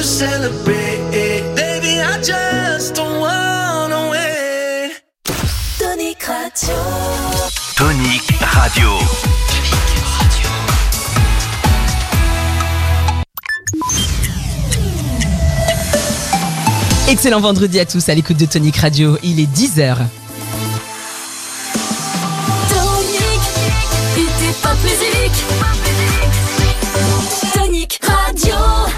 celebrate. Baby, I just don't wanna wait. Tonic Radio. Tonic Radio. Excellent vendredi à tous à l'écoute de Tonic Radio, il est 10h. Tonic, et pas musique. Tonic Radio.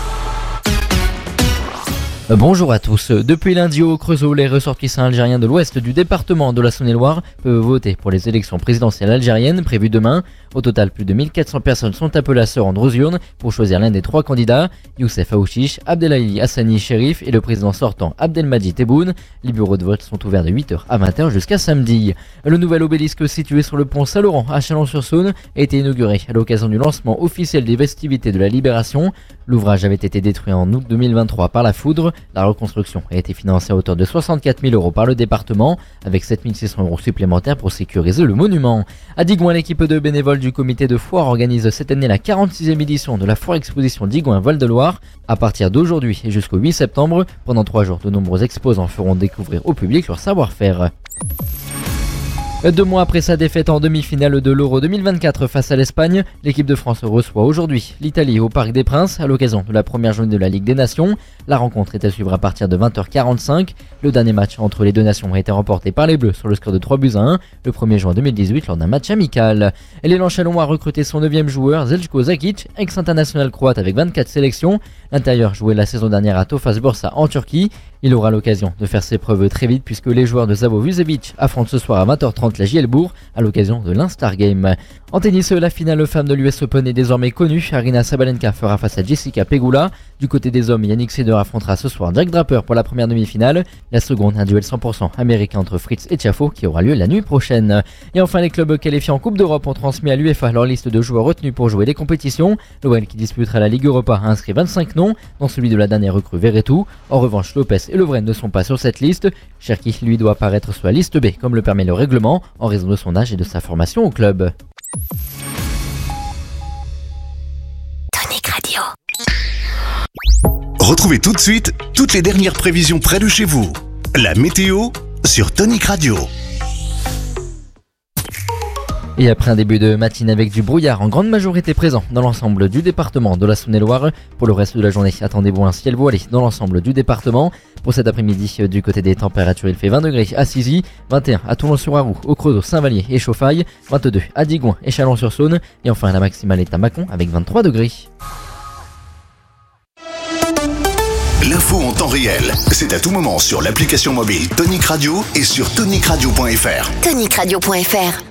Bonjour à tous. Depuis lundi au Creusot, les ressortissants algériens de l'ouest du département de la Saône-et-Loire peuvent voter pour les élections présidentielles algériennes prévues demain. Au total, plus de 1400 personnes sont appelées à se rendre aux urnes pour choisir l'un des trois candidats, Youssef Aouchiche, Abdelhaili Hassani Chérif et le président sortant Abdelmadjid Tebboune. Les bureaux de vote sont ouverts de 8h à 20h jusqu'à samedi. Le nouvel obélisque situé sur le pont Saint-Laurent à Chalon-sur-Saône a été inauguré à l'occasion du lancement officiel des festivités de la Libération. L'ouvrage avait été détruit en août 2023 par la foudre. La reconstruction a été financée à hauteur de 64 000 € par le département, avec 7 600 € supplémentaires pour sécuriser le monument. À Digoin, l'équipe de bénévoles du comité de foire organise cette année la 46e édition de la foire exposition Digoin Val-de-Loire. À partir d'aujourd'hui et jusqu'au 8 septembre, pendant 3 jours, de nombreux exposants feront découvrir au public leur savoir-faire. 2 mois après sa défaite en demi-finale de l'Euro 2024 face à l'Espagne, l'équipe de France reçoit aujourd'hui l'Italie au Parc des Princes à l'occasion de la première journée de la Ligue des Nations. La rencontre est à suivre à partir de 20h45. Le dernier match entre les deux nations a été remporté par les Bleus sur le score de 3-1 le 1er juin 2018 lors d'un match amical. L'élan chalon a recruté son 9e joueur, Zeljko Zakic, ex-international croate avec 24 sélections. L'intérieur jouait la saison dernière à Tofaş Bursa en Turquie. Il aura l'occasion de faire ses preuves très vite puisque les joueurs de Savo Vučević affrontent ce soir à 20h30 la JL Bourg à l'occasion de l'Instar Game. En tennis, la finale femme de l'US Open est désormais connue. Aryna Sabalenka fera face à Jessica Pegula. Du côté des hommes, Yannick Sinner affrontera ce soir Jack Draper pour la première demi-finale. La seconde, un duel 100% américain entre Fritz et Tiafoe qui aura lieu la nuit prochaine. Et enfin, les clubs qualifiés en Coupe d'Europe ont transmis à l'UEFA leur liste de joueurs retenus pour jouer les compétitions. L'OL qui disputera la Ligue Europa a inscrit 25 noms, dont celui de la dernière recrue Verretou. En revanche, Lopez et Lovren ne sont pas sur cette liste. Cherki, lui, doit apparaître sur la liste B, comme le permet le règlement, en raison de son âge et de sa formation au club. Tonic Radio. Retrouvez tout de suite toutes les dernières prévisions près de chez vous. La météo sur Tonic Radio. Et après un début de matinée avec du brouillard en grande majorité présent dans l'ensemble du département de la Saône-et-Loire, pour le reste de la journée, attendez-vous un ciel voilé dans l'ensemble du département. Pour cet après-midi, du côté des températures, il fait 20 degrés à Sizy, 21 à Toulon-sur-Arroux, au Creusot, Saint-Vallier et Chauffaille, 22 à Digoin et Chalon-sur-Saône, et enfin la maximale est à Mâcon avec 23 degrés. L'info en temps réel, c'est à tout moment sur l'application mobile Tonic Radio et sur tonicradio.fr. Tonicradio.fr.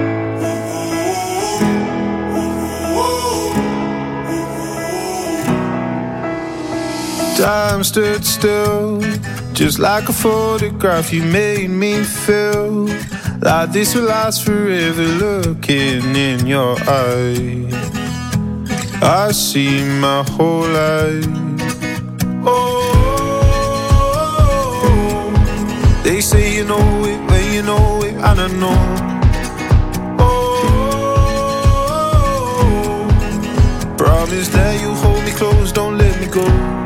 Time stood still, just like a photograph. You made me feel like this will last forever. Looking in your eyes, I see my whole life. Oh, they say you know it when you know it, and I know. Oh, promise that you hold me close, don't let me go.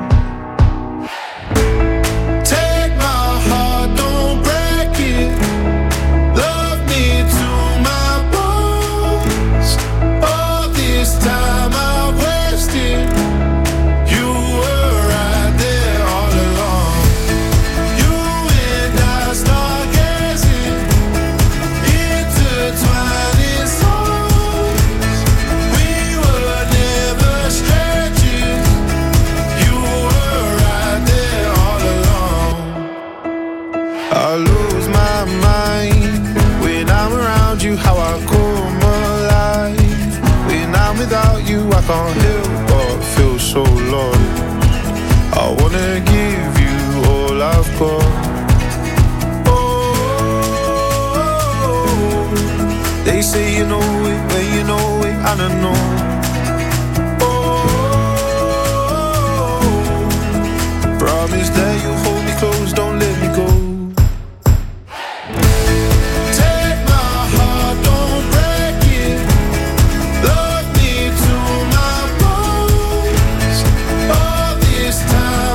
I lose my mind when I'm around you, how I come alive. When I'm without you, I can't help but feel so lost. I wanna give you all I've got. Oh, they say you know it when you know it, and I know. Oh, promise that you hold me close, don't let me go. Time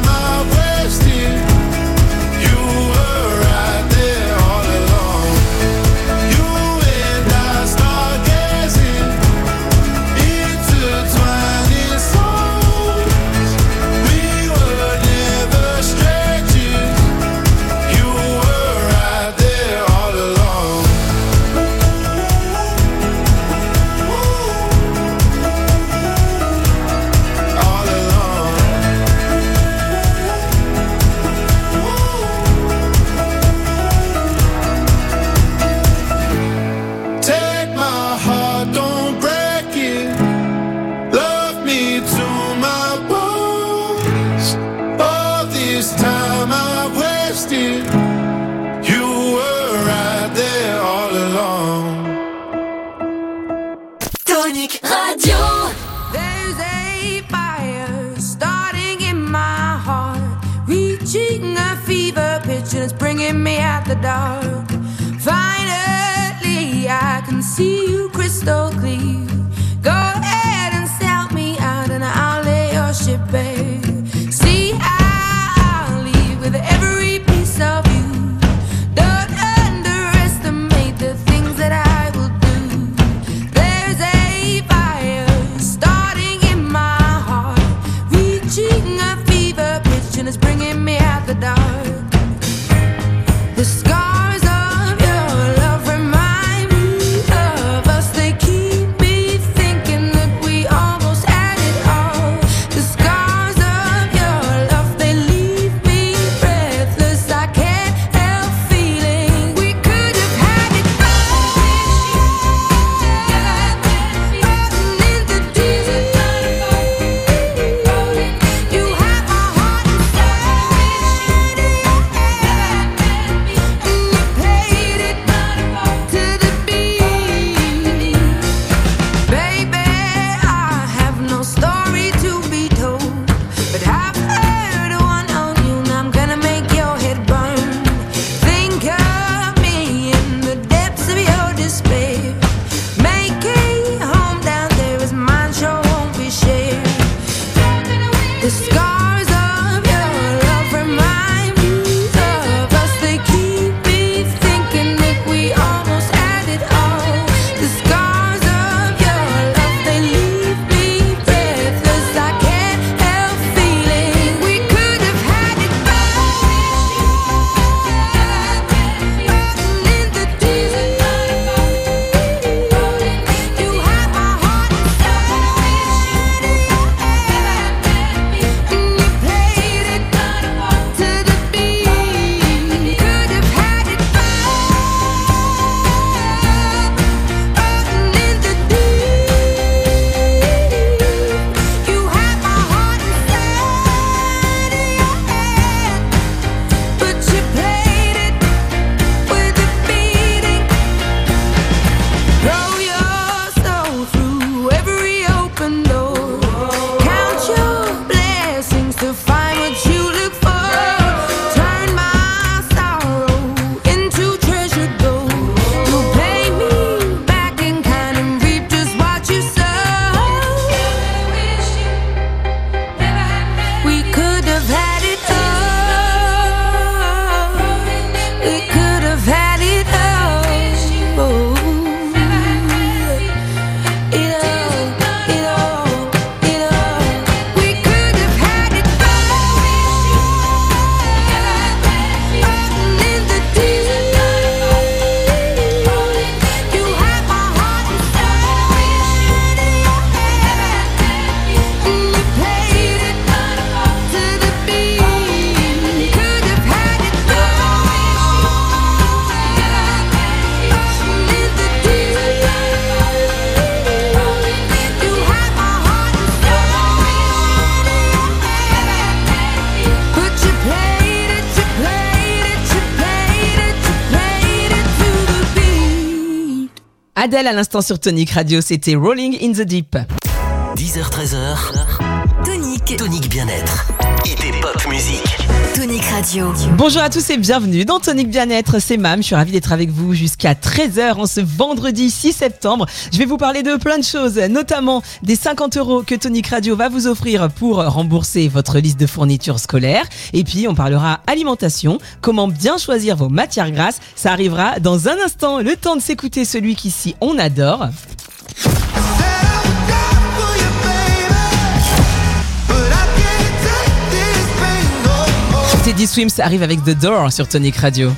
Tonic Radio. There's a fire starting in my heart, reaching a fever pitch and it's bringing me out the dark. Finally, I can see you crystal clear. Go ahead and sell me out and I'll lay your ship bare. See, I'll leave with every piece of you. Don't underestimate the things that I will do. There's a fire starting in my heart, reaching a fever pitch and it's bringing me out the dark. The scars of your love remind me of us. They keep me thinking that we almost had it all. The scars of your love, they leave me breathless. I can't help feeling we could have had it all. In the deep, you have my heart inside, and you played it to the beat. Baby, I have no story to be told, but I've heard one on you, and I'm gonna make your head burn. Think of me in the depths of your despair. Making home down there is mine, sure won't be shared. The scars of your love remind me of us. They keep me thinking that we almost had it all. The scars of your love, they leave me breathless. I can't help feeling we could have had it all. In the deep, you have my heart inside, and you played it to the beat. Could have had it all. In the deep, you have my heart inside of your head, but you played it with a beating. Throw your soul through every open door. Count your blessings to find what you look for. Turn my sorrow into treasured gold. You pay me back in kind and reap just what you sow. We could have had it all. We could have had it all. We could have had it all. In the deep, you have my heart inside, and you played it to the beat. Could have had it all. In the deep, you have my heart inside, but you played it to the beat. Adèle à l'instant sur Tonic Radio, c'était Rolling in the Deep. 10h-13h, Tonic Bien-être. Idée pop musique. Tonic Radio. Bonjour à tous et bienvenue dans Tonic Bien-être, c'est Mam, je suis ravie d'être avec vous jusqu'à 13h en ce vendredi 6 septembre. Je vais vous parler de plein de choses, notamment des 50 € que Tonic Radio va vous offrir pour rembourser votre liste de fournitures scolaires. Et puis on parlera alimentation, comment bien choisir vos matières grasses, ça arrivera dans un instant, le temps de s'écouter celui qu'ici on adore. Teddy Swims arrive avec The Door sur Tonic Radio.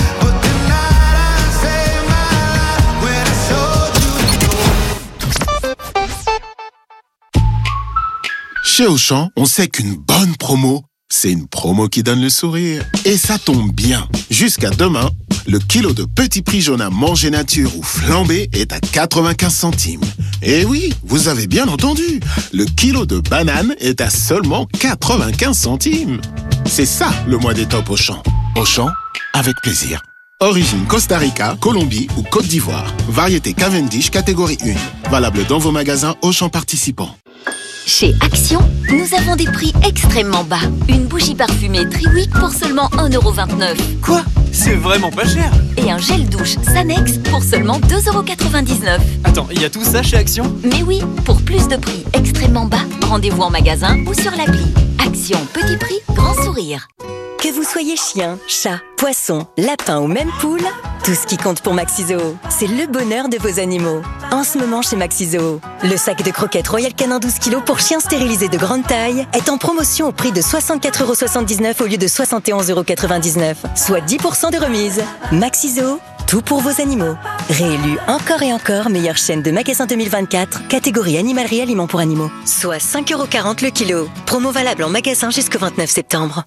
Chez Auchan, on sait qu'une bonne promo, c'est une promo qui donne le sourire. Et ça tombe bien. Jusqu'à demain, le kilo de petit prix jaune à manger nature ou flambé est à 95 centimes. Et oui, vous avez bien entendu, le kilo de banane est à seulement 95 centimes. C'est ça le mois des tops Auchan. Auchan, avec plaisir. Origine Costa Rica, Colombie ou Côte d'Ivoire. Variété Cavendish catégorie 1. Valable dans vos magasins Auchan participants. Chez Action, nous avons des prix extrêmement bas. Une bougie parfumée Triwick pour seulement 1,29€. Quoi ? C'est vraiment pas cher. Et un gel douche Sanex pour seulement 2,99€. Attends, il y a tout ça chez Action ? Mais oui, pour plus de prix extrêmement bas, rendez-vous en magasin ou sur l'appli. Action, petit prix, grand sourire. Que vous soyez chien, chat, poisson, lapin ou même poule, tout ce qui compte pour Maxi-Zoo, c'est le bonheur de vos animaux. En ce moment chez Maxi-Zoo, le sac de croquettes Royal Canin 12 kg pour chiens stérilisés de grande taille est en promotion au prix de 64,79€ au lieu de 71,99€, soit 10% de remise. Maxi-Zoo, tout pour vos animaux. Réélu encore et encore meilleure chaîne de magasins 2024, catégorie animalerie aliments pour animaux. Soit 5,40€ le kilo. Promo valable en magasin jusqu'au 29 septembre.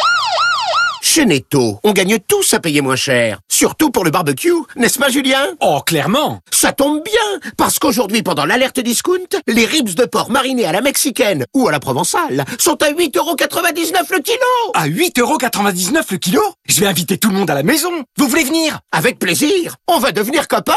Chez Netto, on gagne tous à payer moins cher. Surtout pour le barbecue, n'est-ce pas Julien ? Oh, clairement. Ça tombe bien, parce qu'aujourd'hui, pendant l'alerte discount, les ribs de porc marinés à la mexicaine ou à la provençale sont à 8,99€ le kilo. À 8,99€ le kilo ? Je vais inviter tout le monde à la maison. Vous voulez venir ? Avec plaisir, on va devenir copains.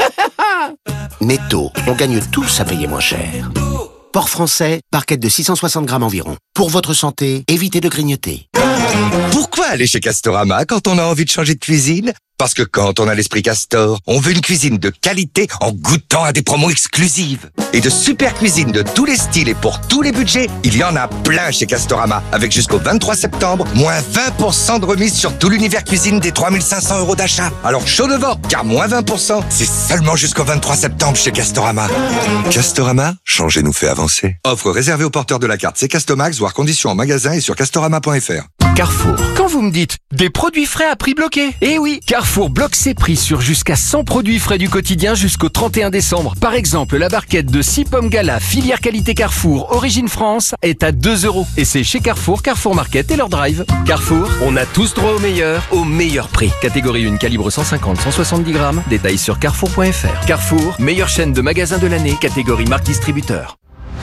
Netto, on gagne tous à payer moins cher. Porc français, barquette de 660 grammes environ. Pour votre santé, évitez de grignoter. Pourquoi aller chez Castorama quand on a envie de changer de cuisine ? Parce que quand on a l'esprit Castor, on veut une cuisine de qualité en goûtant à des promos exclusives. Et de super cuisine de tous les styles et pour tous les budgets, il y en a plein chez Castorama. Avec jusqu'au 23 septembre, moins 20% de remise sur tout l'univers cuisine des 3500€ d'achat. Alors chaud devant, car moins 20%, c'est seulement jusqu'au 23 septembre chez Castorama. Castorama, changer nous fait avancer. Offre réservée aux porteurs de la carte C'est Castomax, voire conditions en magasin et sur castorama.fr. Carrefour. Quand vous me dites des produits frais à prix bloqué, eh oui, Carrefour bloque ses prix sur jusqu'à 100 produits frais du quotidien jusqu'au 31 décembre. Par exemple, la barquette de 6 pommes Gala, filière qualité Carrefour, origine France, est à 2€. Et c'est chez Carrefour, Carrefour Market et leur drive. Carrefour, on a tous droit au meilleur prix. Catégorie 1, calibre 150-170 grammes. Détails sur carrefour.fr. Carrefour, meilleure chaîne de magasins de l'année, catégorie marque distributeur.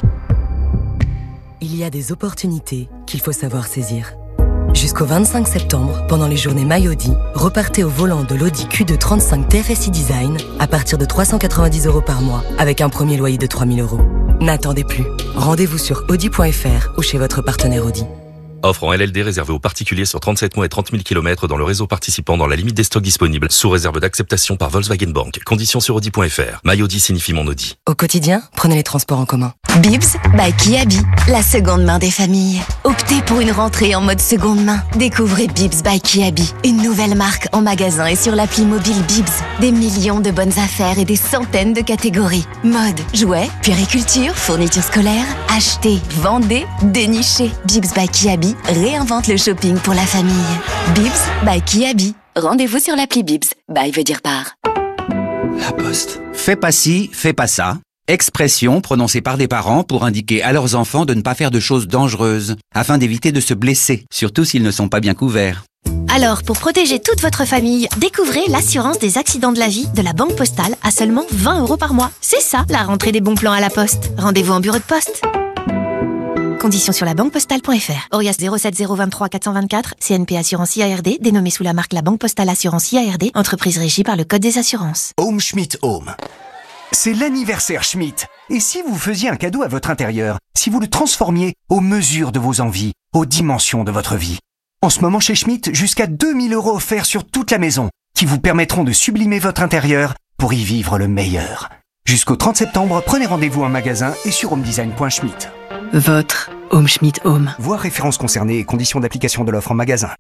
Il y a des opportunités qu'il faut savoir saisir. Jusqu'au 25 septembre, pendant les journées My Audi, repartez au volant de l'Audi Q2 35 TFSI Design à partir de 390€ par mois, avec un premier loyer de 3 000€. N'attendez plus. Rendez-vous sur audi.fr ou chez votre partenaire Audi. Offre en LLD réservée aux particuliers sur 37 mois et 30 000 km dans le réseau participant dans la limite des stocks disponibles, sous réserve d'acceptation par Volkswagen Bank. Conditions sur Audi.fr. My Audi signifie mon Audi. Au quotidien, prenez les transports en commun. Bibs by Kiabi, la seconde main des familles. Optez pour une rentrée en mode seconde main. Découvrez Bibs by Kiabi, une nouvelle marque en magasin et sur l'appli mobile Bibs. Des millions de bonnes affaires et des centaines de catégories. Mode, jouets, puériculture, fournitures scolaires. Achetez, vendez, dénichez. Bibs by Kiabi réinvente le shopping pour la famille. Bibs by Kiabi. Rendez-vous sur l'appli Bibs. By veut dire par. La Poste. Fais pas ci, fais pas ça. Expression prononcée par des parents pour indiquer à leurs enfants de ne pas faire de choses dangereuses, afin d'éviter de se blesser, surtout s'ils ne sont pas bien couverts. Alors, pour protéger toute votre famille, découvrez l'assurance des accidents de la vie de la Banque Postale à seulement 20€ par mois. C'est ça, la rentrée des bons plans à la Poste. Rendez-vous en bureau de poste. Conditions sur labanquepostale.fr. Orias 07023 424, CNP Assurance IARD, dénommé sous la marque La Banque Postale Assurance IARD, entreprise régie par le Code des assurances. Home Schmidt Home. C'est l'anniversaire Schmidt. Et si vous faisiez un cadeau à votre intérieur, si vous le transformiez aux mesures de vos envies, aux dimensions de votre vie? En ce moment chez Schmidt, jusqu'à 2000€ offerts sur toute la maison, qui vous permettront de sublimer votre intérieur pour y vivre le meilleur. Jusqu'au 30 septembre, prenez rendez-vous en magasin et sur homedesign.schmidt. Votre Home Schmidt Home. Voir références concernées et conditions d'application de l'offre en magasin.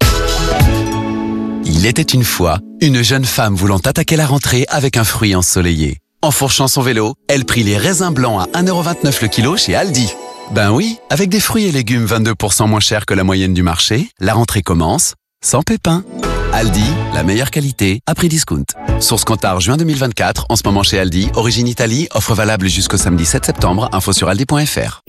Il était une fois une jeune femme voulant attaquer la rentrée avec un fruit ensoleillé. En fourchant son vélo, elle prit les raisins blancs à 1,29€ le kilo chez Aldi. Ben oui, avec des fruits et légumes 22% moins chers que la moyenne du marché, la rentrée commence sans pépins. Aldi, la meilleure qualité à prix discount. Source comptable juin 2024, en ce moment chez Aldi, origine Italie, offre valable jusqu'au samedi 7 septembre, info sur aldi.fr.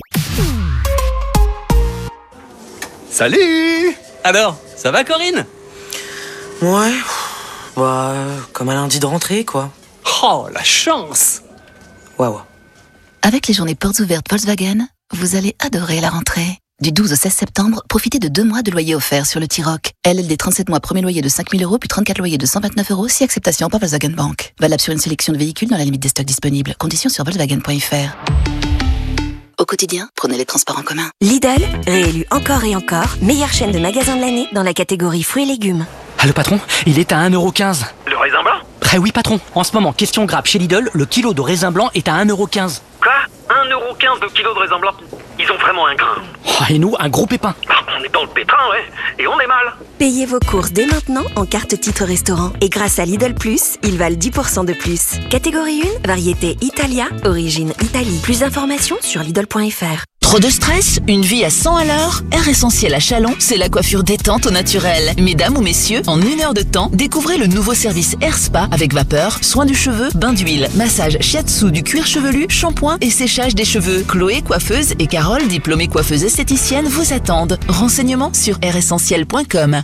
Salut! Alors, ça va Corinne? Ouais, comme un lundi de rentrée quoi. Oh, la chance! Ouais. Avec les journées portes ouvertes Volkswagen, vous allez adorer la rentrée. Du 12 au 16 septembre, profitez de 2 mois de loyer offert sur le T-Roc. LLD 37 mois, premier loyer de 5 000 €, puis 34 loyers de 129 €, si acceptation par Volkswagen Bank. Valable sur une sélection de véhicules dans la limite des stocks disponibles. Conditions sur Volkswagen.fr. Au quotidien, prenez les transports en commun. Lidl, réélu encore et encore, meilleure chaîne de magasins de l'année dans la catégorie fruits et légumes. Ah, le patron, il est à 1,15 €. Le raisin blanc? Eh oui patron, en ce moment, question grappe chez Lidl, le kilo de raisin blanc est à 1,15 €. Quoi? 1,15 € le kilo de raisin blanc? Ils ont vraiment un grain. Oh, et nous, un gros pépin. On est dans le pétrin, ouais. Et on est mal. Payez vos courses dès maintenant en carte titre restaurant. Et grâce à Lidl Plus, ils valent 10% de plus. Catégorie 1, variété Italia, origine Italie. Plus d'informations sur Lidl.fr. Trop de stress? Une vie à 100 à l'heure? Air Essentiel à Chalon, c'est la coiffure détente au naturel. Mesdames ou messieurs, en 1 heure de temps, découvrez le nouveau service Air Spa avec vapeur, soins du cheveu, bain d'huile, massage shiatsu du cuir chevelu, shampoing et séchage des cheveux. Chloé, coiffeuse, et Carole, diplômée coiffeuse esthéticienne, vous attendent. Renseignements sur airessentiel.com.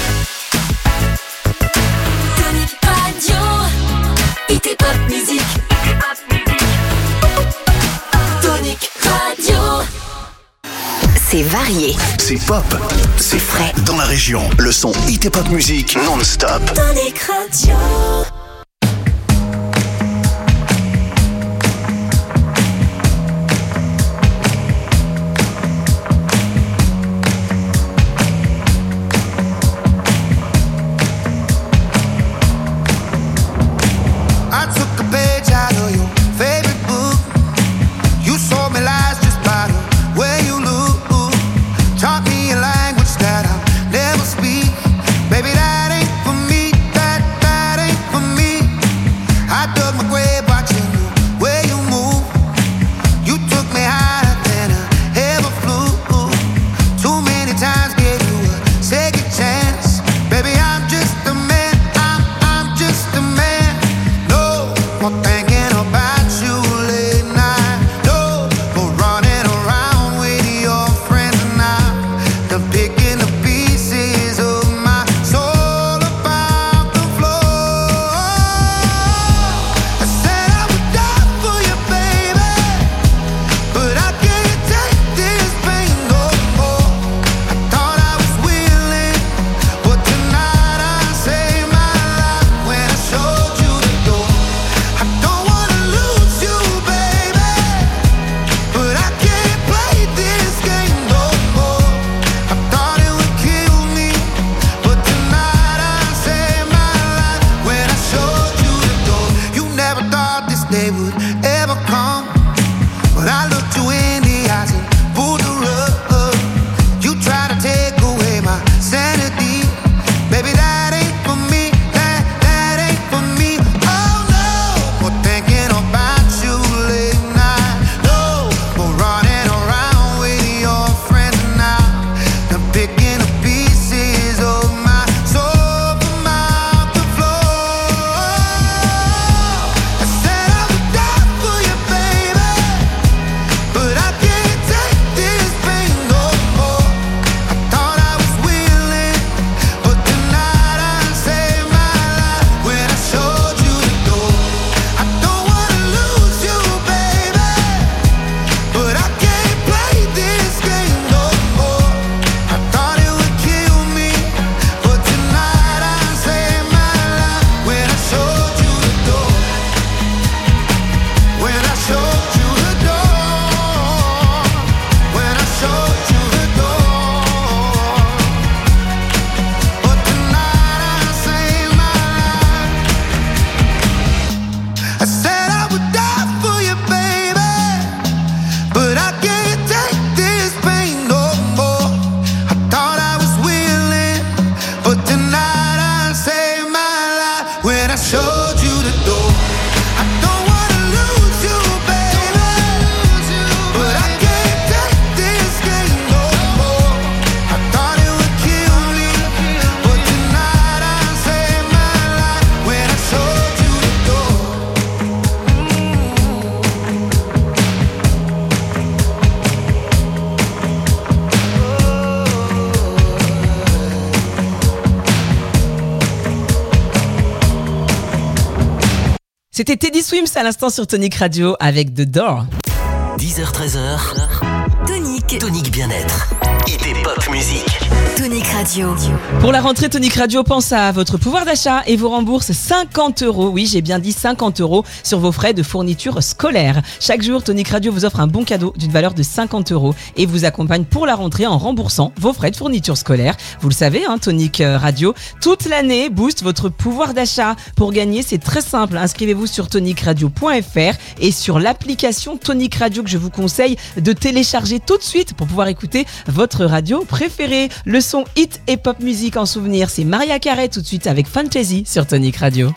Tonic Radio, IT Pop Music. Tonic Radio. C'est varié. C'est pop. C'est frais. Dans la région, le son IT Pop Music non-stop. Tonic Radio. I took a page out of your favorite book. You sold me lies just by the way you look. Taught me a language that I'll never speak. Baby, that ain't for me. That ain't for me. I dug my grave watching the way you move. You took me higher than I ever flew. Too many times gave you a second chance. Baby, I'm just a man. I'm just a man. No more thinking about you late night. No more running around with your friends now. Done picking the pieces of my soul about the floor. I said I would die for you, baby, but I can't take this pain no more. I thought I was willing, but tonight I saved my life when I showed you the door. I don't wanna lose you, baby, but I can't play this game no more. I thought it would kill me, but tonight I saved my life when I showed you the door. You never thought this day would ever come, but I looked you in the eyes and pulled the rug. You tried to take away my sanity. Baby, that ain't for me. That ain't for me. Oh no, more thinking about you late night. No more running around with your friends now. I'm picking up pieces of my soul from out the floor. I said I would die for you, baby, but I can't take this pain no more. I thought I was willing, but tonight I saved my life when I showed you the door. I don't wanna lose you, baby, but I can't play this game no more. I thought it would kill me, but tonight I saved my life when I showed you the door. When I showed you the door. When I showed you the door. But tonight I saved my life. I said I would die for you, baby, but I can't take this pain no more. I thought I was willing, but tonight I saved my life when I showed you the door. I don't wanna lose you, baby, but I can't take this game no more. I thought it would kill me, but tonight I saved my life when I showed you the door. C'était Teddy Swims à l'instant sur Tonic Radio avec The Door. 10h-13h. Tonic Bien-être. Idée pop musique. Tonic Radio. Pour la rentrée, Tonic Radio pense à votre pouvoir d'achat et vous rembourse 50 €. Oui, j'ai bien dit 50 € sur vos frais de fourniture scolaire. Chaque jour, Tonic Radio vous offre un bon cadeau d'une valeur de 50 € et vous accompagne pour la rentrée en remboursant vos frais de fourniture scolaire. Vous le savez, Tonic Radio, toute l'année booste votre pouvoir d'achat. Pour gagner, c'est très simple. Inscrivez-vous sur tonicradio.fr et sur l'application Tonic Radio que je vous conseille de télécharger tout de suite pour pouvoir écouter votre radio préférée. Le son hit et pop musique en souvenir, c'est Mariah Carey tout de suite avec Fantasy sur Tonic Radio.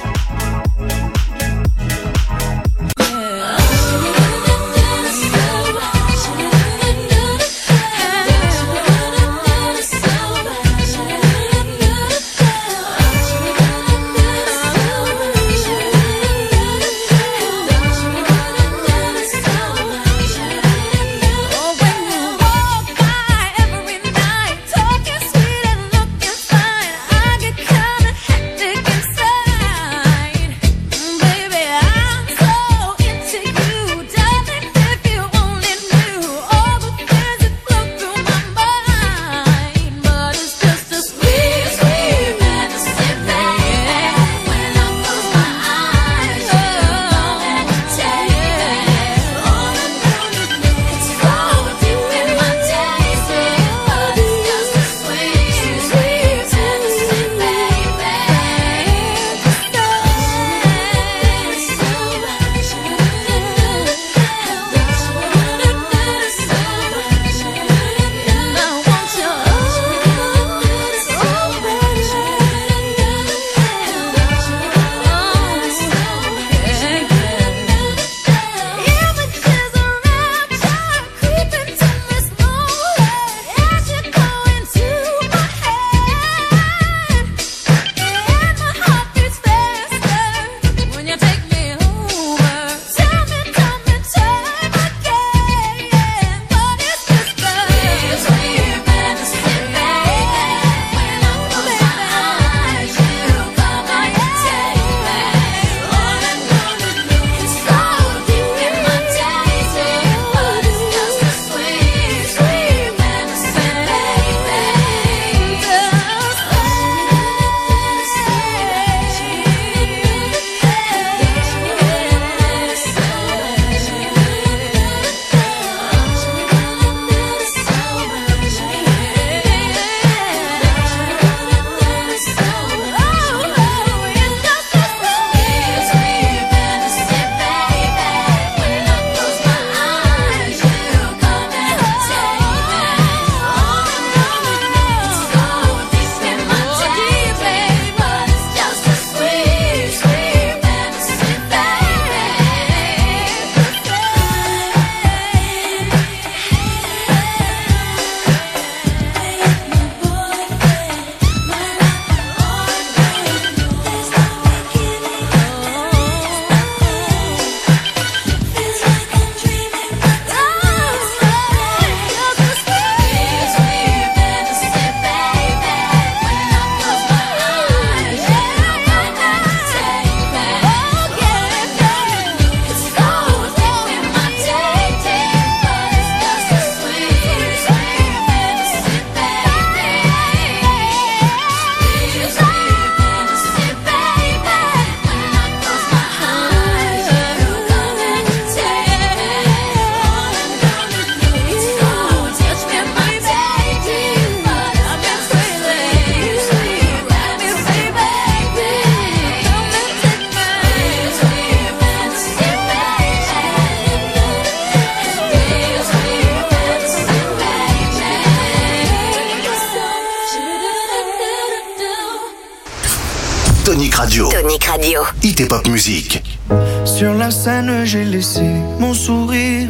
Tonic Radio. Tonic Radio. Hit et pop musique. Sur la scène, j'ai laissé mon sourire,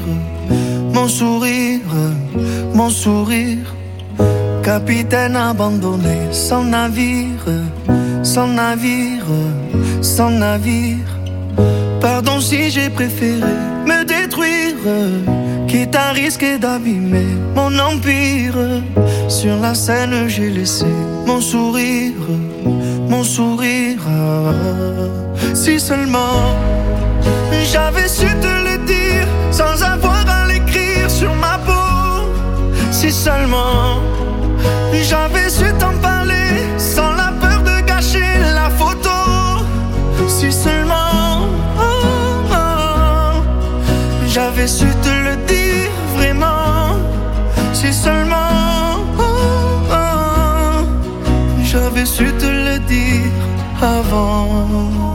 mon sourire, mon sourire. Capitaine abandonné, sans navire, sans navire, sans navire. Pardon si j'ai préféré me détruire, quitte à risquer d'abîmer mon empire. Sur la scène, j'ai laissé mon sourire, mon sourire. Si seulement j'avais su te le dire sans avoir à seulement j'avais su t'en parler sans la peur de gâcher la photo. Si seulement j'avais su te le dire vraiment. Si seulement j'avais su te le dire avant.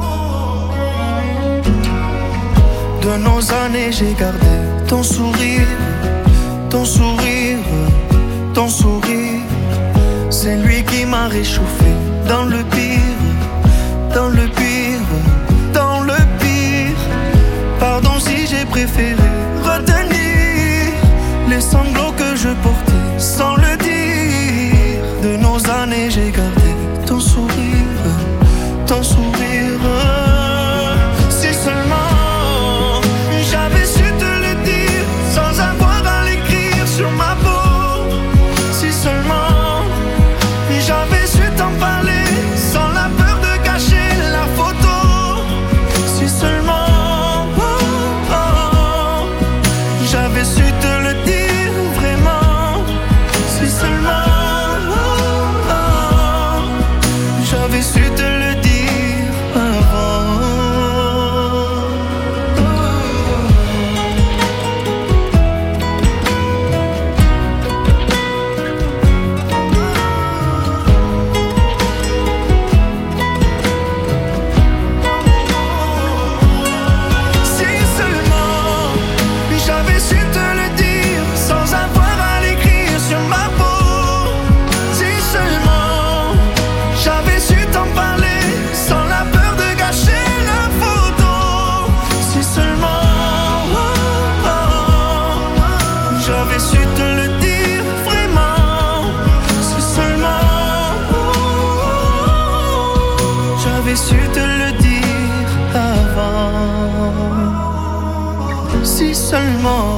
De nos années j'ai gardé ton sourire, ton sourire, ton sourire. C'est lui qui m'a réchauffé dans le pire, dans le pire, dans le pire. Pardon si j'ai préféré retenir les sanglots que je portais sans le dire. De nos années j'ai gardé ton sourire, ton sourire. Si seulement j'avais su te le dire sans avoir à l'écrire sur ma peau. Si seulement j'avais su t'en parler sans la peur de gâcher la photo. Si seulement j'avais su te le dire vraiment. Si seulement j'avais su te le dire avant. Su te le dire avant. Si seulement.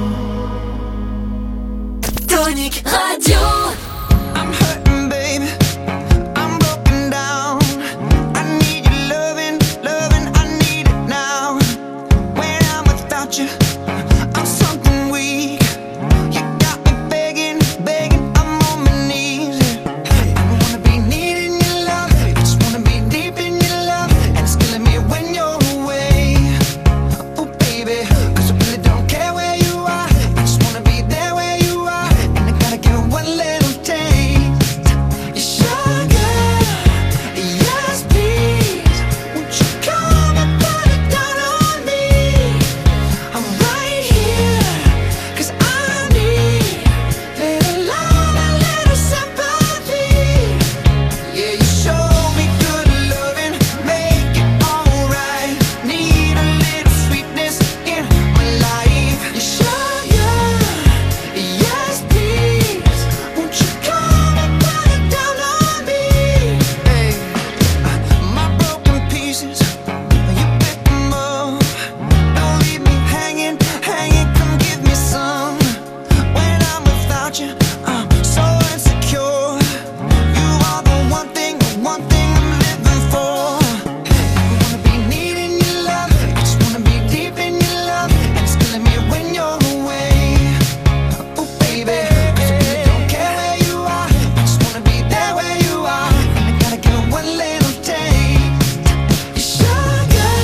Tonic Radio. I'm hurting, baby. I'm broken down. I need your loving, loving. I need it now. When I'm without you, I'm something weak. You got me begging, begging. I'm on my knees. I don't wanna be needing your love. I just wanna be deep in your love. And it's killing me when you're away. Oh baby, 'cause I really don't care where you are. I just wanna be there where you are. And I gotta give one little taste. Your sugar, yes please. Won't you come and put it down on me? I'm right here, 'cause I need little love and little sympathy. Yeah, you show me good loving, make it alright. Need a little sweetness in my life. Your sugar, yes please. Won't you come and put it down on me? Hey, my broken pieces, you pick them up. Don't leave me hanging, hanging. Come give me some. When I'm without you, I'm so insecure. You are the one thing I'm living for. I wanna be needing your love. I just wanna be deep in your love. And it's killing me when you're away. Oh baby, 'cause I really don't care where you are. I just wanna be there where you are. And I gotta give one little taste. Your sugar,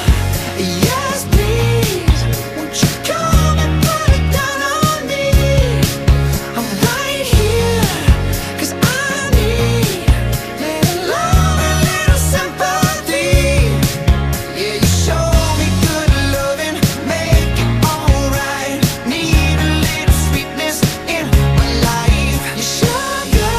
yes please. Won't you come and put it down on me? I'm right here, 'cause I need little love and little sympathy. Yeah, you show me good loving, make it alright. Need a little sweetness in my life. Your sugar,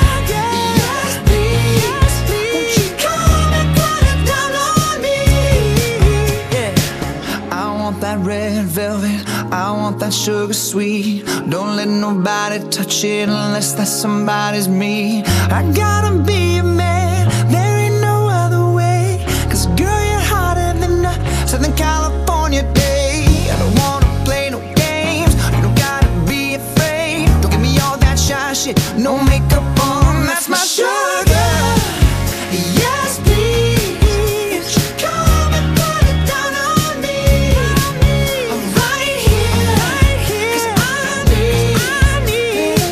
yes please. Won't you come and put it down on me? Yeah, I want that red velvet, I want that sugar sweet. Don't let nobody touch it unless that somebody's me. I gotta be a man, there ain't no other way. 'Cause girl, you're hotter than a Southern California day. I don't wanna play no games, you don't gotta be afraid. Don't give me all that shy shit, no makeup on, that's my sugar. Yes please. Come and put it down on me. I'm right here, 'cause I need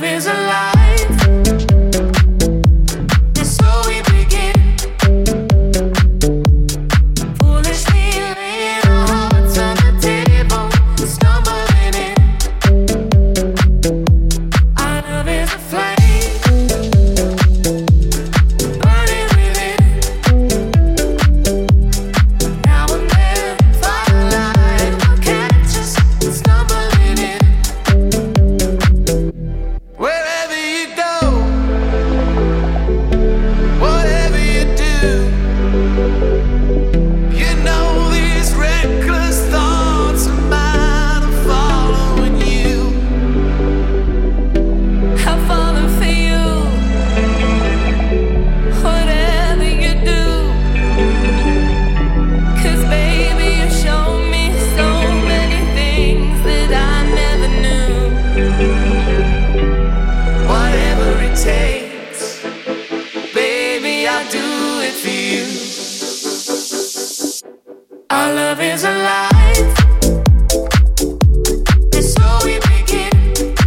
is alive. And so we begin. Foolishly laying our hearts on the table, stumbling in. Our love is a flame, burning within. Now and then, firelight will catch us stumbling in. Wherever you go, whatever you do, you know these reckless thoughts of mine are following you. I've fallen for you. Whatever you do, 'cause baby you show me so many things that I never knew. Whatever it takes, baby, I'll do it for you. Our love is alive, and so we begin.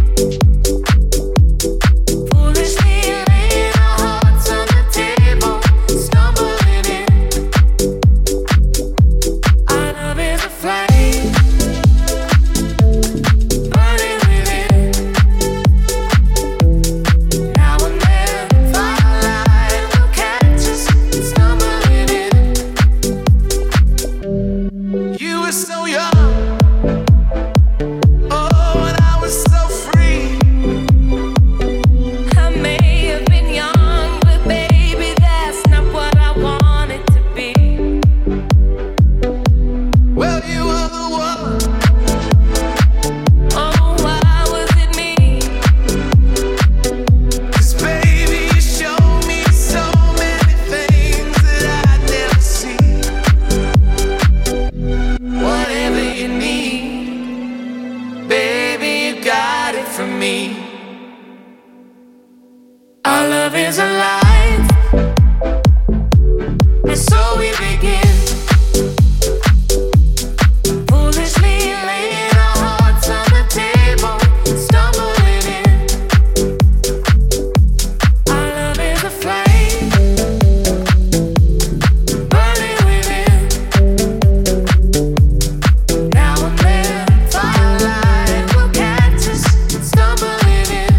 Foolishly laying our hearts on the table, stumbling in. Our love is a flame, burning within. Now and then, firelight will catch us stumbling in. You were so young, oh, and I was so free. I may have been young, but baby, that's not what I wanted to be. Well, you were the one. Oh, why was it me? 'Cause baby, you showed me so many things that I'd never see. Whatever you need, baby, you got it from me. Our love is alive, and so we begin. Foolishly laying our hearts on the table, stumbling in. Our love is a flame, burning within. Now and then, firelight will catch us stumbling in.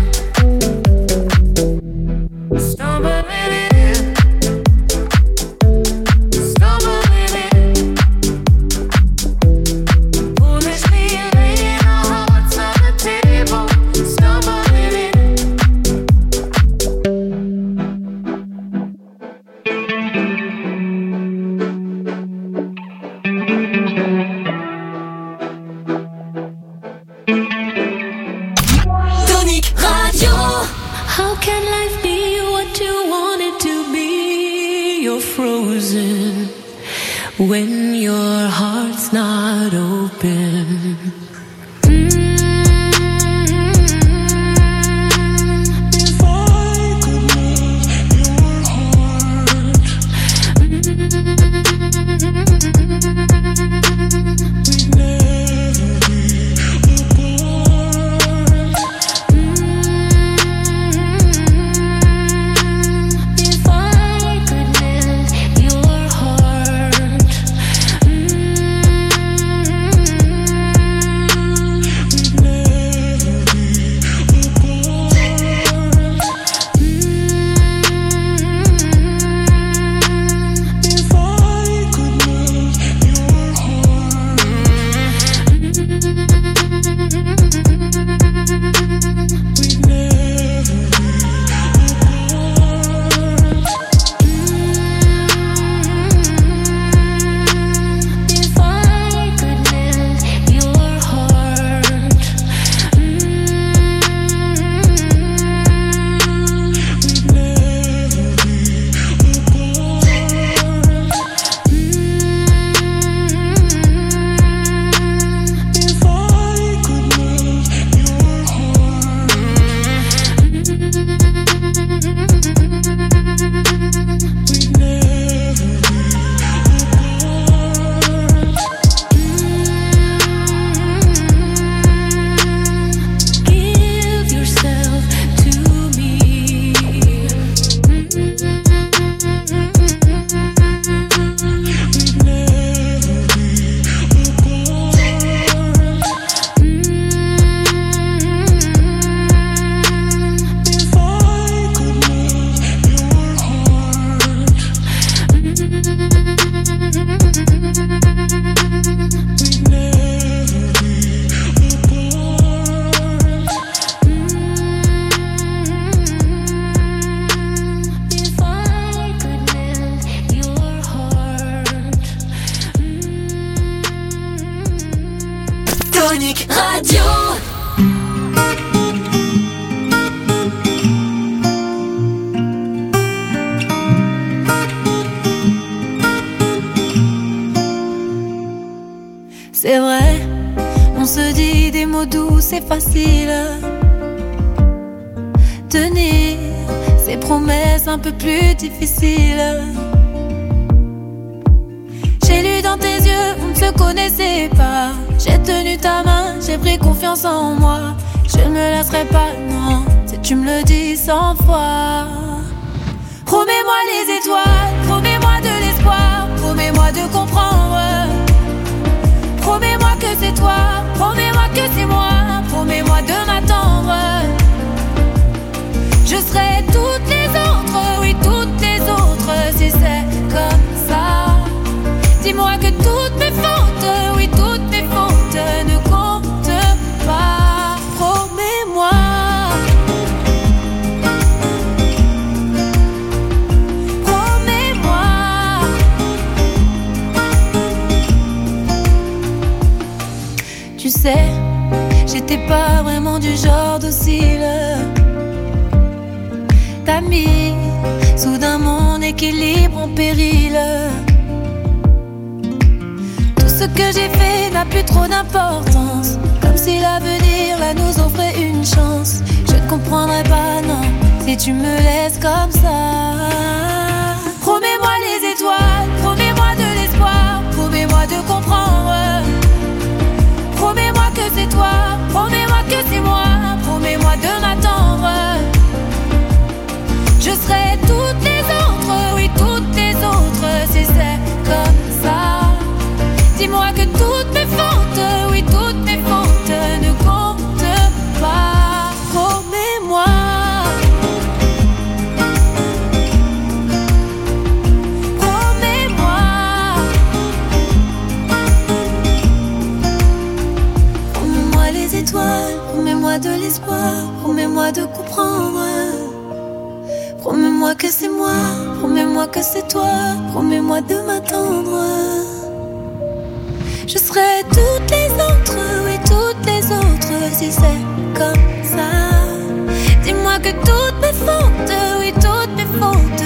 Stumbling in. Stumbling in. Foolishly laying our hearts on the table, stumbling in. Tonic Radio. How can life be what you want it to be? You're frozen when your heart's not open. If I could move your heart, we'd never be apart. If I could melt your heart, Tonic Radio. C'est vrai, on se dit des mots doux, c'est facile. Tenir ces promesses un peu plus difficiles. J'ai lu dans tes yeux, on ne se connaissait pas. J'ai tenu ta main, j'ai pris confiance en moi. Je ne me laisserai pas, non, si tu me le dis 100 fois. Promets-moi les étoiles, promets-moi de l'espoir, promets-moi de comprendre. Promets-moi que c'est toi, promets-moi que c'est moi, promets-moi de m'attendre. Je serai toutes les autres, oui toutes les autres, si c'est comme ça. Dis-moi que toutes mes fautes, oui toutes mes fautes ne comptent pas. Promets-moi. Promets-moi. Tu sais, j'étais pas vraiment du genre docile. T'as mis soudain mon équilibre en péril. Tout ce que j'ai fait n'a plus trop d'importance. Comme si l'avenir là nous offrait une chance. Je ne comprendrai pas, non, si tu me laisses comme ça. Promets-moi les étoiles, promets-moi de l'espoir, promets-moi de comprendre. Promets-moi que c'est toi, promets-moi que c'est moi, promets-moi de m'attendre. Je serai toutes les autres, oui toutes les autres, si c'est comme ça. Dis-moi que toutes mes fautes, oui toutes mes fautes ne comptent pas. Promets-moi. Promets-moi. Promets-moi les étoiles, promets-moi de l'espoir, promets-moi de comprendre. Promets-moi que c'est moi, promets-moi que c'est toi, promets-moi de m'attendre. Je serai toutes les autres, oui toutes les autres, si c'est comme ça. Dis-moi que toutes mes fautes, oui toutes mes fautes.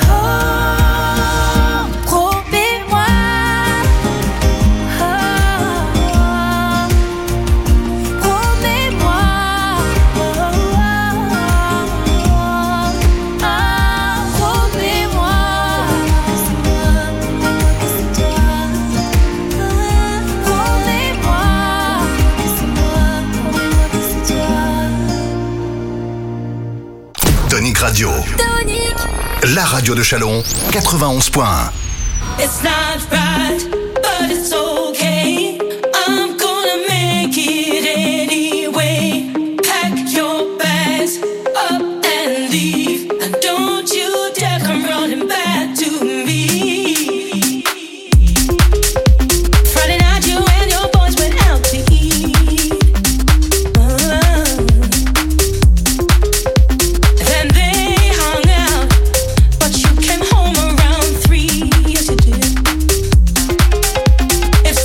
Oh, promets-moi. Oh, promets-moi. Tonic Radio. Tonic. La radio de Châlons, 91.1. It's not right, but it's okay. I'm gonna make it anyway. Pack your bags up and leave. And don't you dare come running back to me. Friday night you and your boys went out to eat. Then they hung out, but you came home around 3. Yes you did. If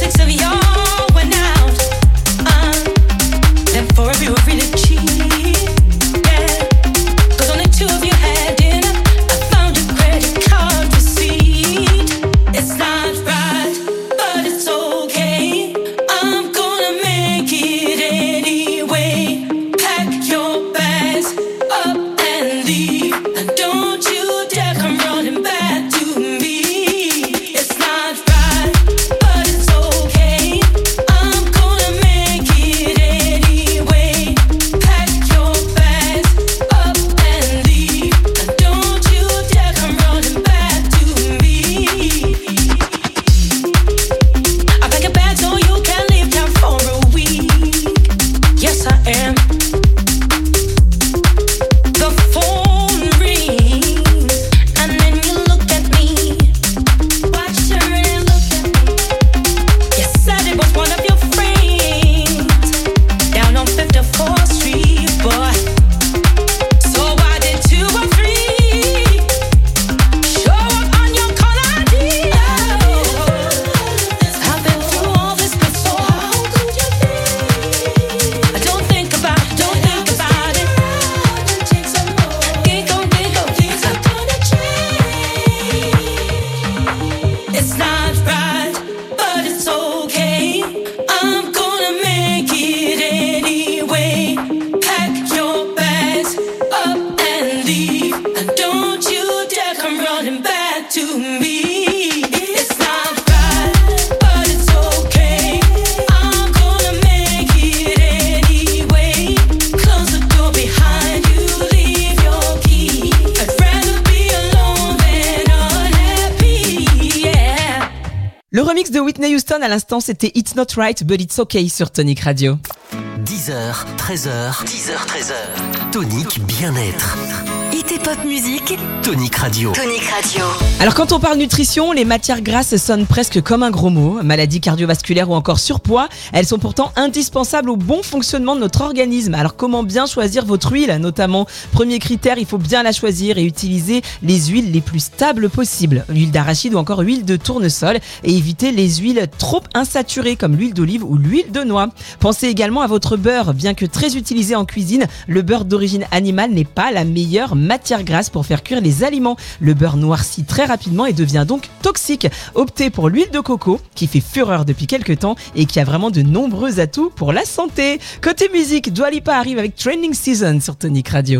remix de Whitney Houston à l'instant, c'était It's Not Right But It's Okay sur Tonic Radio. 10h, 13h, 10h, 13h. Tonic Bien-être. Hit et pop musique. Tonic Radio. Tonic Radio. Alors quand on parle nutrition, les matières grasses sonnent presque comme un gros mot. Maladies cardiovasculaires ou encore surpoids, elles sont pourtant indispensables au bon fonctionnement de notre organisme. Alors comment bien choisir votre huile notamment? Premier critère, il faut bien la choisir et utiliser les huiles les plus stables possibles. L'huile d'arachide ou encore huile de tournesol, et éviter les huiles trop insaturées comme l'huile d'olive ou l'huile de noix. Pensez également à votre beurre. Bien que très utilisé en cuisine, le beurre d'origine animale n'est pas la meilleure matière grasse pour faire cuire les aliments. Le beurre noircit très rapidement et devient donc toxique. Optez pour l'huile de coco qui fait fureur depuis quelques temps et qui a vraiment de nombreux atouts pour la santé. Côté musique, Dua Lipa arrive avec Training Season sur Tonic Radio.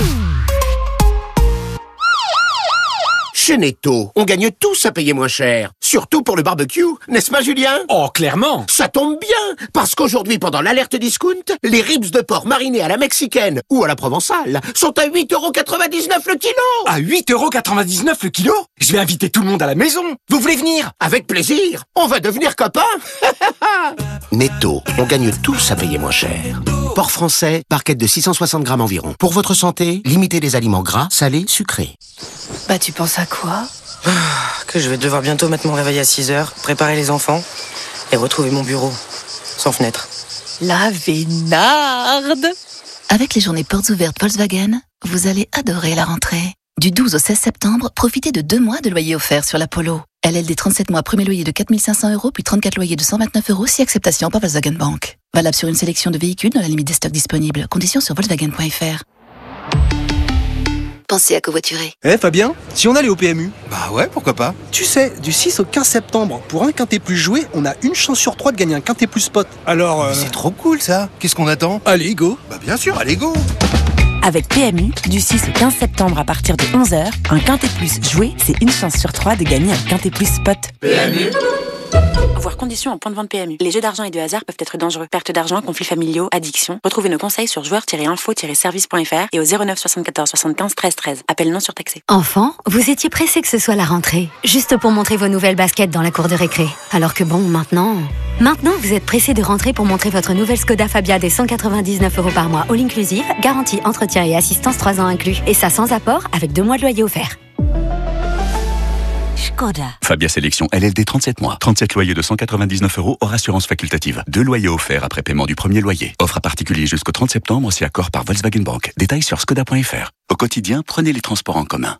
Chez Netto, on gagne tous à payer moins cher. Surtout pour le barbecue, n'est-ce pas Julien? Oh, clairement. Ça tombe bien, parce qu'aujourd'hui, pendant l'alerte discount, les ribs de porc marinés à la mexicaine ou à la provençale sont à 8,99€ le kilo. À 8,99€ le kilo? Je vais inviter tout le monde à la maison. Vous voulez venir? Avec plaisir. On va devenir copains. Netto, on gagne tous à payer moins cher. Porc français, barquette de 660 grammes environ. Pour votre santé, limitez les aliments gras, salés, sucrés. Bah tu penses à quoi? Que je vais devoir bientôt mettre mon réveil à 6h, préparer les enfants et retrouver mon bureau. Sans fenêtre. La vénarde. Avec les journées portes ouvertes Volkswagen, vous allez adorer la rentrée. Du 12 au 16 septembre, profitez de 2 mois de loyer offert sur la Polo. LLD 37 mois, premier loyer de 4 500€, puis 34 loyers de 129€, si acceptation par Volkswagen Bank. Valable sur une sélection de véhicules dans la limite des stocks disponibles. Conditions sur volkswagen.fr. Pensez à covoiturer. Fabien, si on allait au PMU? Bah ouais, pourquoi pas. Tu sais, du 6 au 15 septembre, pour un quintet plus joué, on a une chance sur 3 de gagner un quintet plus spot. Alors C'est trop cool ça. Qu'est-ce qu'on attend? Allez, go. Bah bien sûr, allez go. Avec PMU, du 6 au 15 septembre à partir de 11h, un quintet plus joué, c'est une chance sur 3 de gagner un quintet plus spot. PMU. Voir conditions en point de vente PMU. Les jeux d'argent et de hasard peuvent être dangereux. Perte d'argent, conflits familiaux, addiction. Retrouvez nos conseils sur joueurs-info-service.fr et au 09 74 75 13 13. Appel non surtaxé. Enfant, vous étiez pressé que ce soit la rentrée, juste pour montrer vos nouvelles baskets dans la cour de récré. Alors que bon, maintenant, vous êtes pressé de rentrer pour montrer votre nouvelle Skoda Fabia des 199€ par mois, all inclusive, garantie, entretien et assistance 3 ans inclus. Et ça sans apport, avec 2 mois de loyer offert. Skoda. Fabia Sélection LLD 37 mois. 37 loyers de 199€ hors assurance facultative. 2 loyers offerts après paiement du premier loyer. Offre à particulier jusqu'au 30 septembre si accord par Volkswagen Bank. Détails sur skoda.fr. Au quotidien, prenez les transports en commun.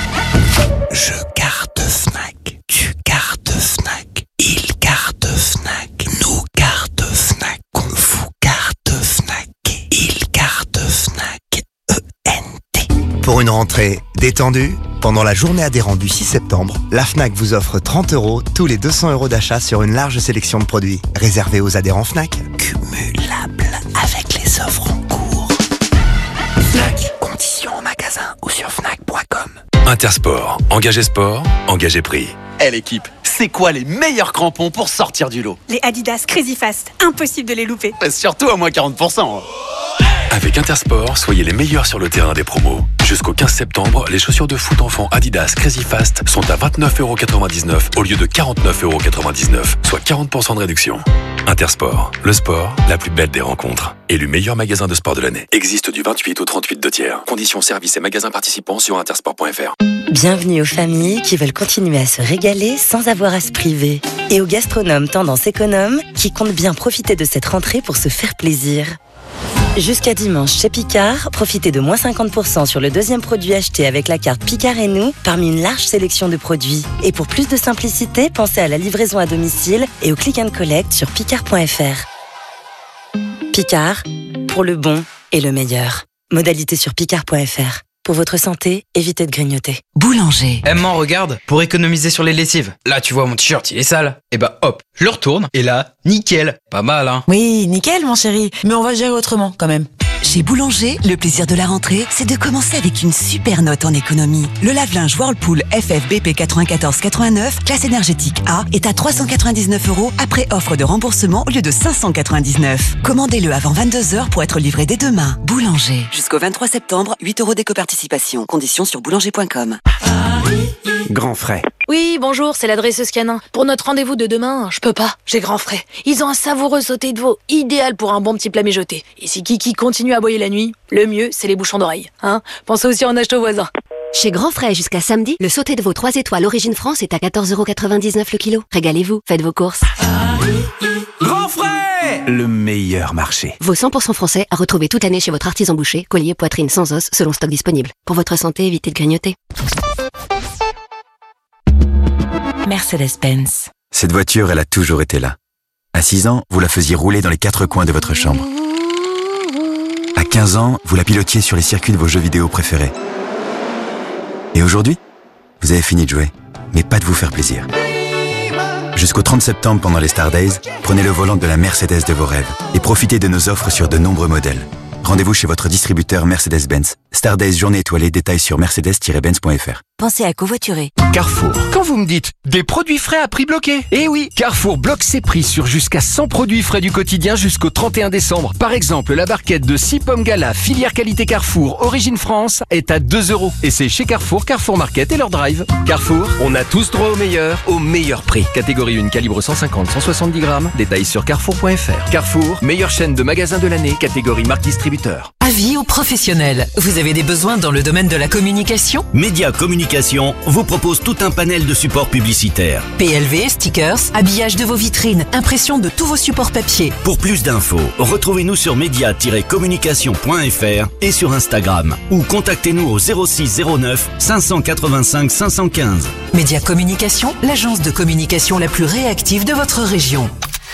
Je carte Fnac. Tu cartes Fnac. Il carte Fnac. Nous carte Fnac. On vous carte Fnac. Il carte Fnac. ENT. Pour une rentrée détendue, pendant la journée adhérente du 6 septembre, la Fnac vous offre 30€ tous les 200€ d'achat sur une large sélection de produits. Réservés aux adhérents Fnac. Cumulable avec les offres en cours. Fnac. Conditions en magasin ou sur fnac.com. Intersport. Engagé sport, engagé prix. L'équipe, c'est quoi les meilleurs crampons pour sortir du lot? Les Adidas Crazy Fast, impossible de les louper. Surtout à moins 40%. Avec Intersport, soyez les meilleurs sur le terrain des promos. Jusqu'au 15 septembre, les chaussures de foot enfants Adidas Crazy Fast sont à 29,99€ au lieu de 49,99€, soit 40% de réduction. Intersport, le sport, la plus belle des rencontres. Élu meilleur magasin de sport de l'année. Existe du 28 au 38 de tiers. Conditions services et magasins participants sur intersport.fr. Bienvenue aux familles qui veulent continuer à se régaler sans avoir à se priver. Et aux gastronomes tendance économe qui comptent bien profiter de cette rentrée pour se faire plaisir. Jusqu'à dimanche chez Picard, profitez de moins 50% sur le deuxième produit acheté avec la carte Picard et nous parmi une large sélection de produits. Et pour plus de simplicité, pensez à la livraison à domicile et au click and collect sur picard.fr. Picard, pour le bon et le meilleur. Modalité sur picard.fr. Pour votre santé, évitez de grignoter. Boulanger. Maman, regarde, pour économiser sur les lessives. Là, tu vois, mon t-shirt, il est sale. Et bah hop, je le retourne. Et là, nickel. Pas mal, hein. Oui, nickel, mon chéri. Mais on va gérer autrement, quand même. Chez Boulanger, le plaisir de la rentrée, c'est de commencer avec une super note en économie. Le lave-linge Whirlpool FFBP 94,89, classe énergétique A, est à 399€ après offre de remboursement au lieu de 599. Commandez-le avant 22h pour être livré dès demain. Boulanger. Jusqu'au 23 septembre, 8€ d'éco-participation. Conditions sur boulanger.com. Grand frais. Oui, bonjour, c'est l'adresseuse canin. Pour notre rendez-vous de demain, je peux pas, j'ai grand frais. Ils ont un savoureux sauté de veau, idéal pour un bon petit plat mijoté. Et si Kiki continue à aboyer la nuit, le mieux, c'est les bouchons d'oreilles. Hein, pensez aussi à en acheter aux voisins. Chez Grand Frais jusqu'à samedi, le sauté de veau 3 étoiles Origine France est à 14,99€ le kilo. Régalez-vous, faites vos courses. Grand Frais, le meilleur marché. Veau 100% français à retrouver toute l'année chez votre artisan boucher, collier, poitrine sans os, selon stock disponible. Pour votre santé, évitez de grignoter. Mercedes-Benz. Cette voiture, elle a toujours été là. À 6 ans, vous la faisiez rouler dans les 4 coins de votre chambre. À 15 ans, vous la pilotiez sur les circuits de vos jeux vidéo préférés. Et aujourd'hui, vous avez fini de jouer, mais pas de vous faire plaisir. Jusqu'au 30 septembre, pendant les Star Days, prenez le volant de la Mercedes de vos rêves et profitez de nos offres sur de nombreux modèles. Rendez-vous chez votre distributeur Mercedes-Benz. Star Days journée étoilée, détails sur mercedes-benz.fr. Pensez à covoiturer. Carrefour. Quand vous me dites des produits frais à prix bloqué, eh oui, Carrefour bloque ses prix sur jusqu'à 100 produits frais du quotidien jusqu'au 31 décembre. Par exemple, la barquette de 6 pommes gala, filière qualité Carrefour, origine France, est à 2€. Et c'est chez Carrefour, Carrefour Market et leur drive. Carrefour, on a tous droit au meilleur prix. Catégorie 1, calibre 150-170 grammes. Détails sur carrefour.fr. Carrefour, meilleure chaîne de magasins de l'année, catégorie marque distributeur. Avis aux professionnels. Vous avez des besoins dans le domaine de la communication ? Média Communication vous propose tout un panel de supports publicitaires. PLV, stickers, habillage de vos vitrines, impression de tous vos supports papier. Pour plus d'infos, retrouvez-nous sur media-communication.fr et sur Instagram ou contactez-nous au 06 09 585 515. Média Communication, l'agence de communication la plus réactive de votre région.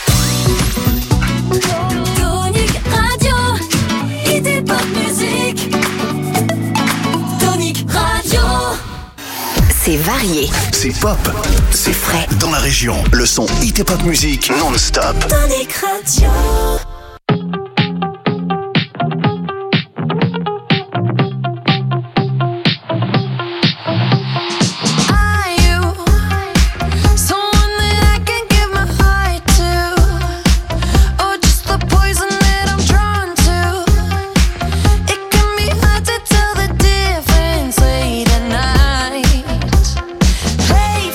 C'est varié. C'est pop. C'est frais. Dans la région, le son Hit et Pop Music non-stop. Tonic Radio.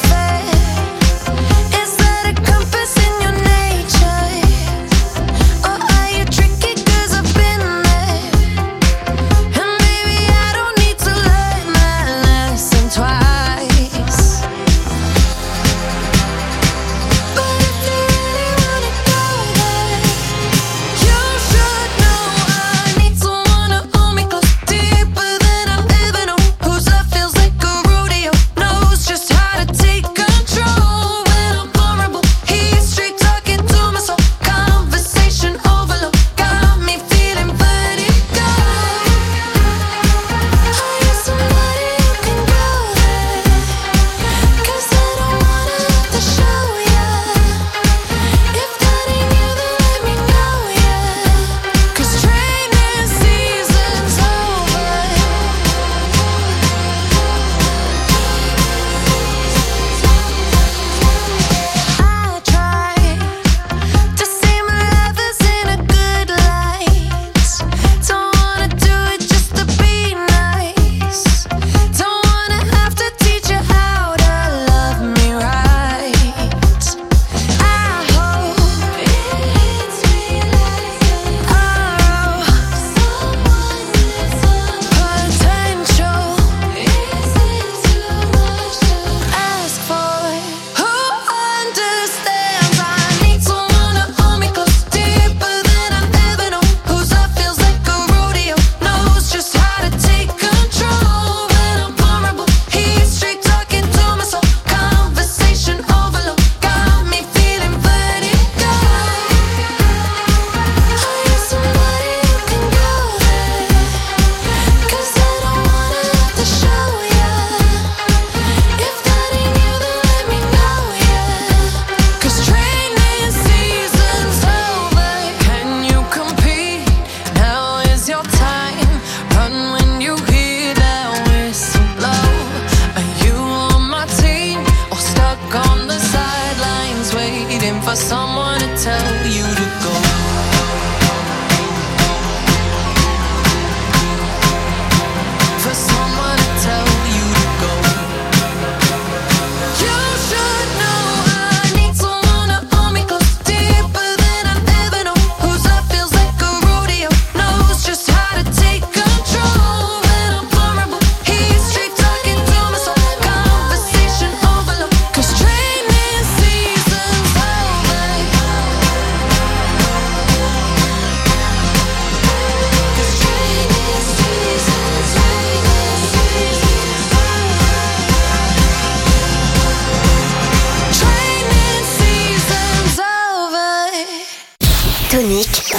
Is that a compass in your nature?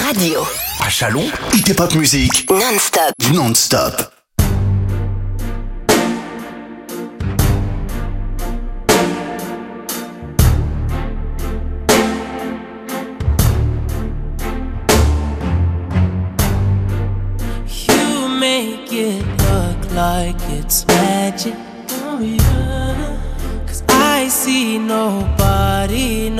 radio. À Chalon, Hit et Pop Music. Non-stop. Non-stop. You make it look like it's magic. Oh yeah. 'Cause I see nobody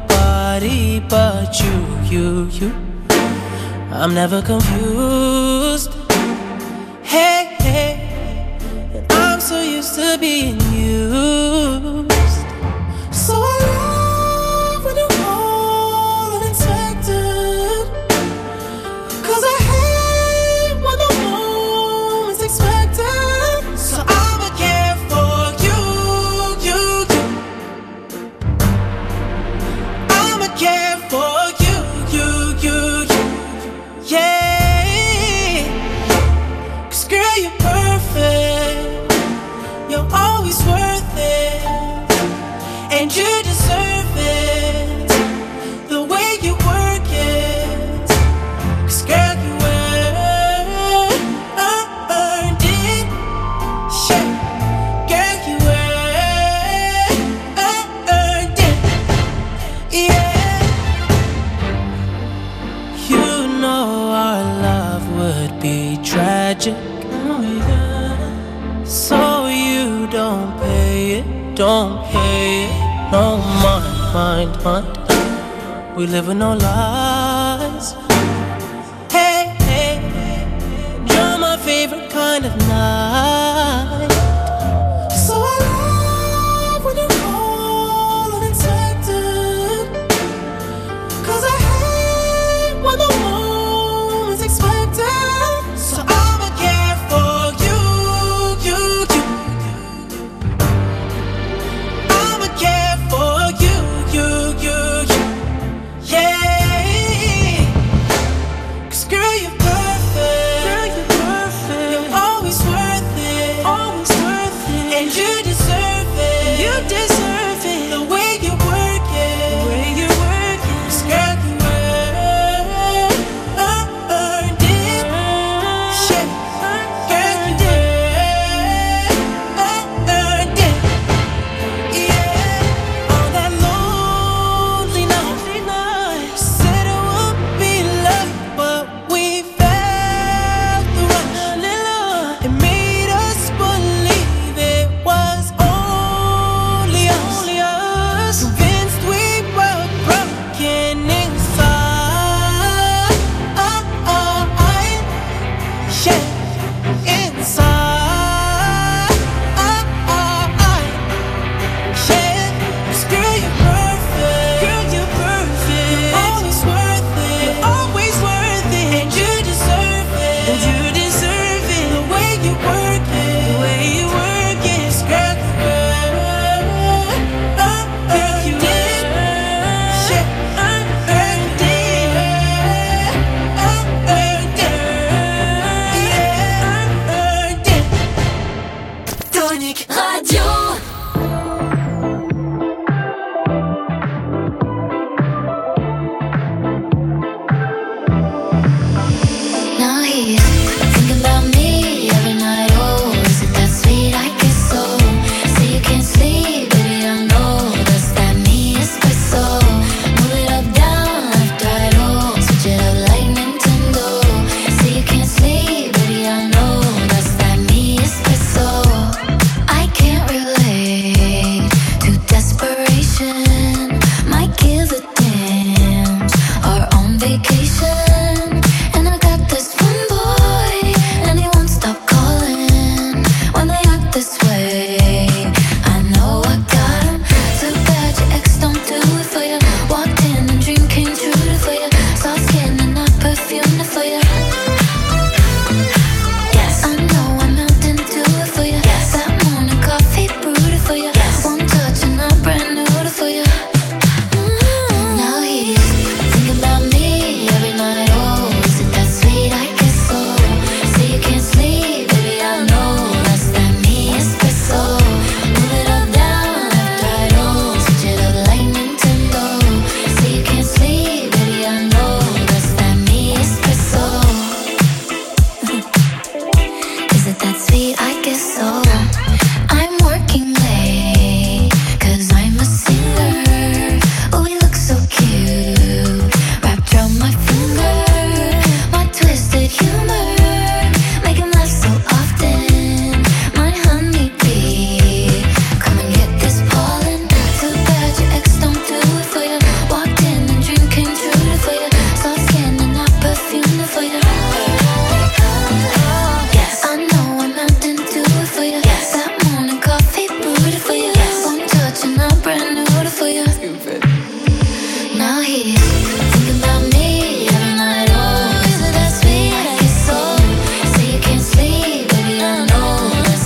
but you. I'm never confused. Hey, and I'm so used to being used. So I love when you call unexpected. 'Cause I hate when the moment's expected. So I'ma care for you. I'ma care for you. Yeah. 'Cause girl, you're perfect. You're always worth it. And you deserve it. The way you work it. 'Cause girl, you earned it. Yeah. Girl, you earned it. Yeah. You know our love would be tragic. Oh yeah. So you don't pay it. No mind. We live with no lies. Hey, you're my favorite kind of night. So I love when you call unexpected. 'Cause I hate when the moment's expected. So I'ma care for you. I'ma care for you. Yeah. 'Cause girl, you're perfect. You're always worth it. And you deserve it. The way you work it. 'Cause girl, you earned it. Yeah. Girl, you earned it. Yeah. All that lonely night. Said it would be love, but we felt the rush. It made us believe it was only us. Convinced we were broken inside. Yeah. Inside. Yeah. 'Cause girl, you're perfect. You're always worth it. And you deserve it. The way you work it. 'Cause girl, you earned it. Yeah. Earned it. Tonic Radio. Now he's thinking about me every night. Oh, is it that sweet? I guess so. Say you can't sleep, baby, I know. That's that me espresso. Move it up, down, left, right, oh. Switch it up like Nintendo. Say you can't sleep, baby, I know. That's that me espresso. I can't relate. sweet, I guess so. I'm working